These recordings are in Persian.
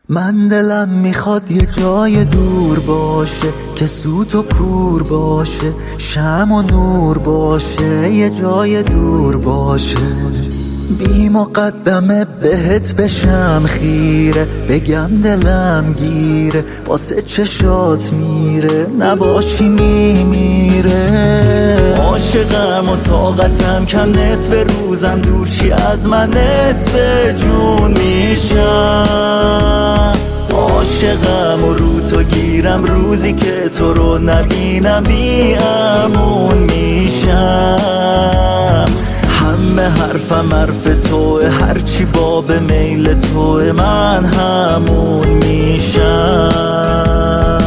من دلم میخواد یه جای دور باشه که سوت و کور باشه، شمع و نور باشه، یه جای دور باشه. بی مقدمه بهت بشم خیره، بگم دلم گیره، واسه چشات میره، نباشی میمیره. عاشقم و طاقتم کم، نصف روزم دورشی از من، نصف جون میشم. عاشقم و رو تو گیرم، روزی که تو رو نبینم بی امون میشم. همه حرفم حرف توه، هرچی باب میل توه من همون میشم.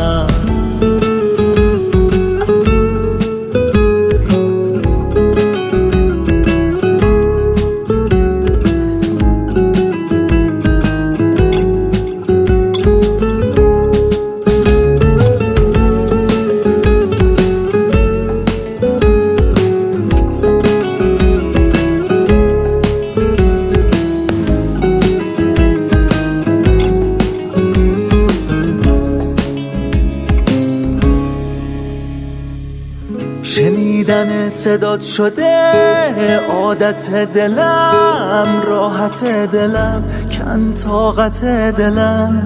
شنیدن صدات شده عادت دلم، راحت دلم کن طاقت دلم.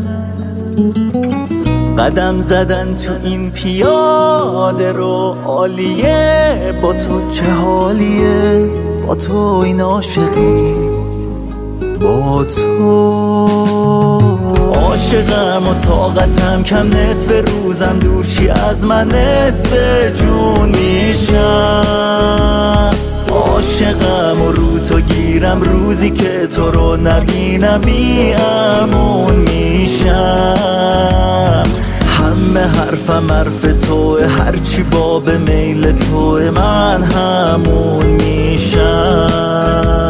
قدم زدن تو این پیاده رو عالیه، با تو چه حالیه، با تو این عاشقی، با تو. عاشقم و طاقتم کم، نصف روزم دورشی از من، نصف جون میشم. عاشقم و رو تو گیرم، روزی که تو رو نبینم بی امون میشم. همه حرفم حرف توه، هرچی باب میل توه من همون میشم.